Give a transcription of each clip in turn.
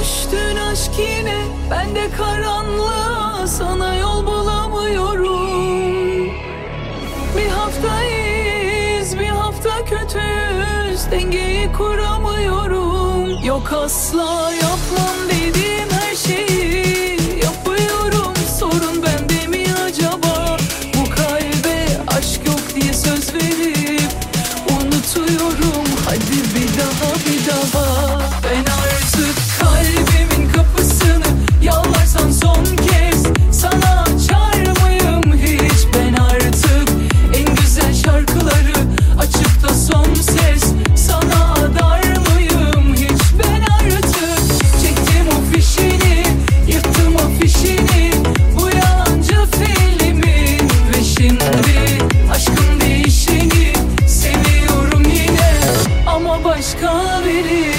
Düştün aşk yine, ben de karanlığa, sana yol bulamıyorum. Bir hafta iyiyiz, bir hafta kötüyüz, dengeyi kuramıyorum. Yok asla yapmam dediğim her şeyi yapıyorum. Sorun bende mi acaba? Bu kalbe aşk yok diye söz verip unutuyorum. Hadi bir daha bir daha. Ben artık kalbimin kapısını yalvarsan son kez sana açar mıyım hiç? Ben artık en güzel şarkıları açıp da son ses sana adar mıyım hiç? Ben artık çektim o fişini, yırttım afişini, bu yalancı filmin. Ve şimdi aşkın değişeni seviyorum yine, ama başka birini.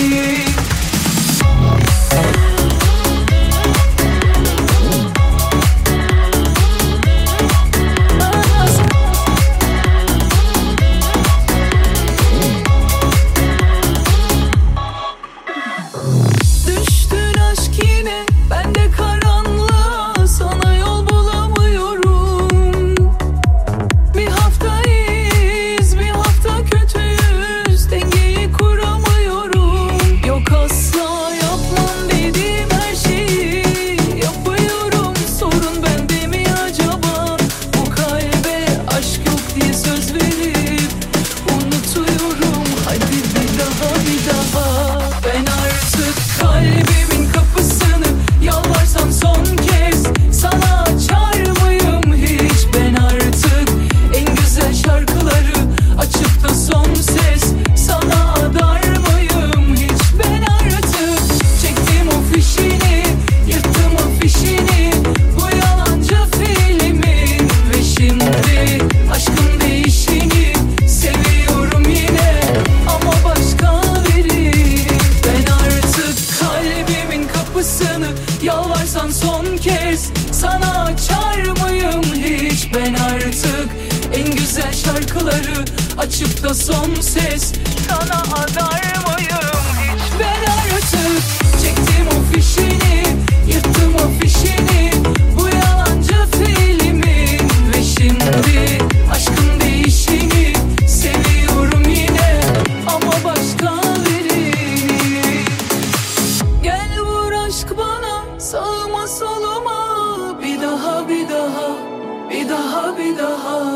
Düştün aşk yine, ben de karanlığa, sana yol bulamıyorum. Bir hafta iyiyiz, bir hafta kötüyüz, dengeyi kuramıyorum. Yok asla yapmam dediğim her şeyi yapıyorum. Sorun bende mi acaba? Bu kalbe aşk yok diye söz verip unutuyorum. Hadi bir daha bir daha. Ben artık kalbimin kapısını yalvarsam son kez sana açar mıyım hiç? Ben artık en güzel şarkıları açıp da son ses sana adar mıyım hiç? Ben artık çektim o fişini, yırttım afişini, bu yalancı filmin. Ve şimdi aşkın değişini seviyorum yine, ama başka biri. Ben artık kalbimin kapısını yalvarsan son kez sana açar mıyım hiç? Ben artık en güzel şarkıları açıp da son ses sana adar mıyım hiç? Ben artık çektim o fişini, yırttım afişini, bu yalancı filmin. Ve şimdi aşkın değişini seviyorum yine, ama başka birini. Gel vur aşk bana, sağıma soluma, bir daha bir daha, bir daha bir daha.